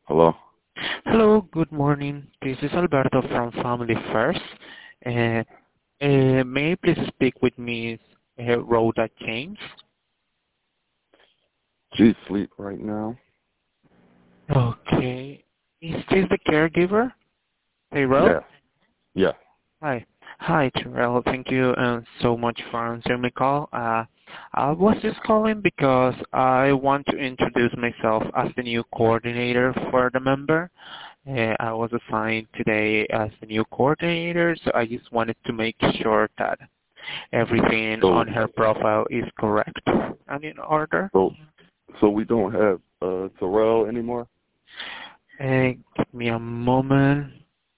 Hello? Hello, good morning. This is Alberto from Family First. Uh, may I please speak with Ms. Rhoda James? She's asleep right now. Okay. Is this the caregiver? Tyrell? Yeah. Yeah. Hi. Hi, Tyrell. Thank you so much for answering my call. I was just calling because I want to introduce myself as the new coordinator for the member. I was assigned today as the new coordinator, so I just wanted to make sure that everything So on her profile is correct and in order. so so we don't have Terrell anymore? Give me a moment.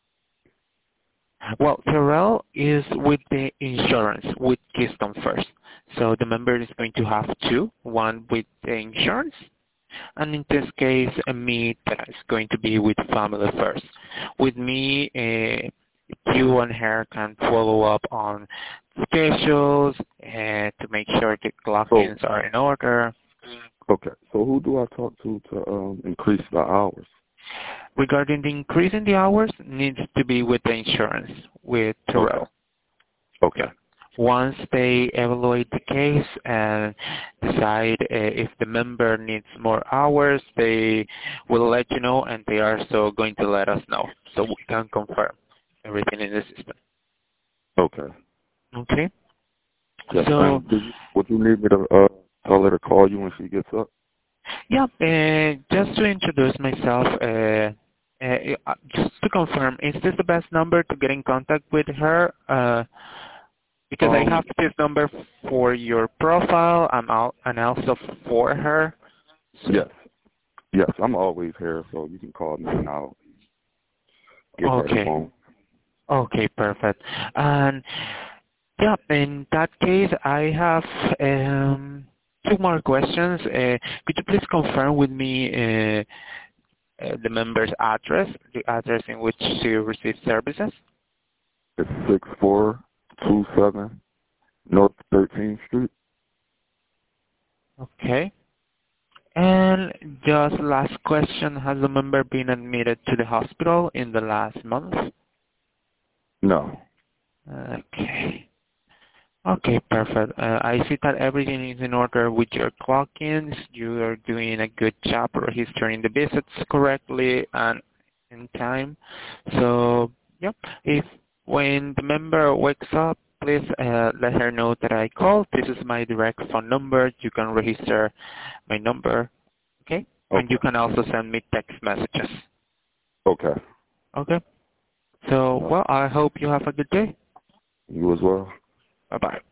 Well, Terrell is with the insurance, with Keystone First. So the member is going to have two, one with the insurance, and in this case, me that is going to be with Family First. With me, you and her can follow up on schedules to make sure the So clock-ins are in order. okay. So who do I talk to increase the hours? Regarding the increase in the hours, needs to be with the insurance, with Okay. Terrell. Okay. Yeah. Once they evaluate the case and decide if the member needs more hours, they will let you know, and they are also going to let us know, so we can confirm everything in the system. Okay. Okay? Yes. So, Would you need me to tell her to call you when she gets up? yeah, just to introduce myself, just to confirm, is this the best number to get in contact with her? Because I Um have this number for your profile and also for her. yes. Yes, I'm always here, so you can call me and I'll give her the Okay. phone. Okay, perfect. And yeah, in that case, I have two more questions. Could you please confirm with me the member's address, the address in which she receives services? It's 6427 North 13th Street. Okay. And just last question, has the member been admitted to the hospital in the last month? No. Okay. Okay, perfect. I see that everything is in order with your clock-ins. You are doing a good job registering the visits correctly and in time. So, yep. If when the member wakes up, please let her know that I called. This is my direct phone number. You can register my number, okay? And Okay. you can also send me text messages. Okay. Okay? So, Yep. well, I hope you have a good day. You as well. Bye-bye.